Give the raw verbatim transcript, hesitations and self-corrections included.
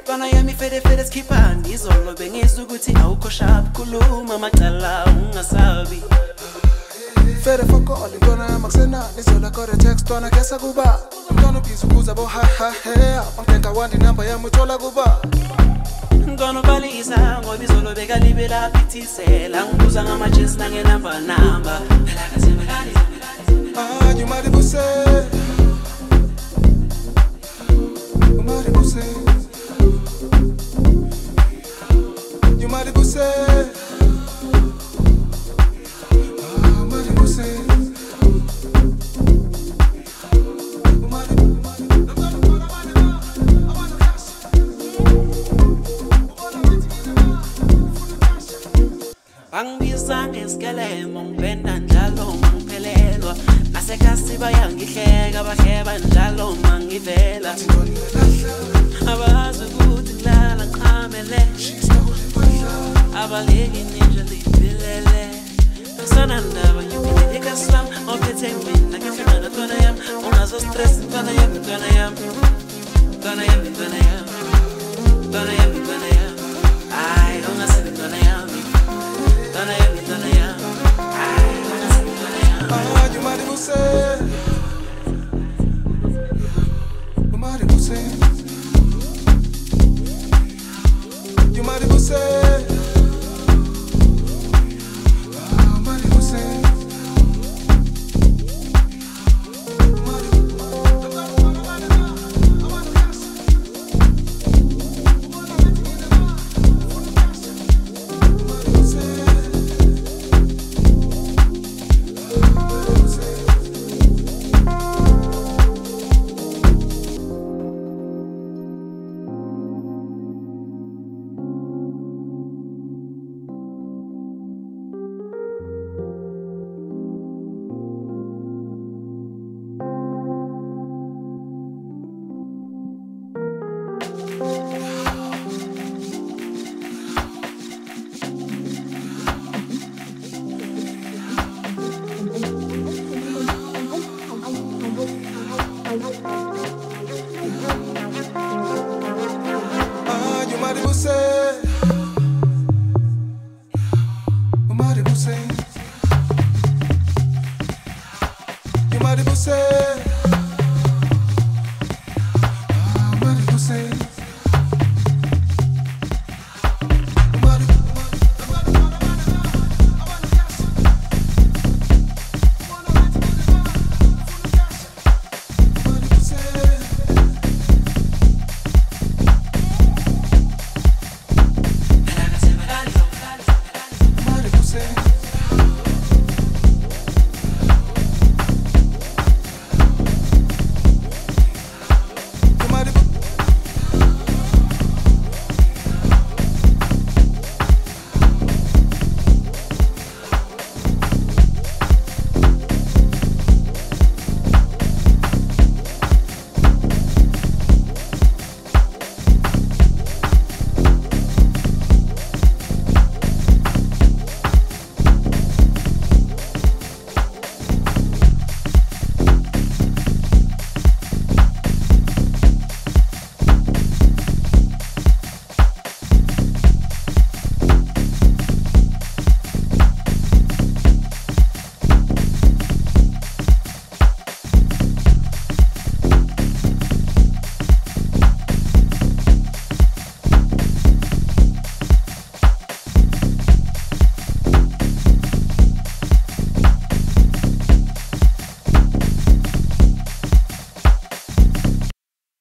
Ntwana yami fede fede skipper ngizolo bengizwa ukuthi awukho sharp kuluma macala ungasabi Fede fokole ntwana yami akusena nizola kore text ntwana kesa kuba Ntwana ubhizi ukuza bo ha ha he Bangithenga wandi number yami uthola kuba Ngona ubalisa ngoba izolo bekalibela phithisela ngibuza ngama-jeans nangenamba namba Ah, you might be say You might be say You might be say Ah, might be say Angibiza ngesikele ngibenda njalo ngiphelelwa nasekhasi bayangihleka bahleba njalo mangivela abazi ukuthi ngilala ngiqhamele abaleki ninja liphilele sana ndaba ngiphelele ekaslam ophethe mina ngifuna ntwana yami ungazo stress ntwana yami ntwana yami ntwana yami ntwana yami ntwana yami ntwana yami ay ungasabi ntwana yami Dona yami, dona yami, ay, dona yami, dona yami. Ah, you might be say, you might be say, you might be say, ah, might be say. Ah, you might be say, you might be say, you might be say.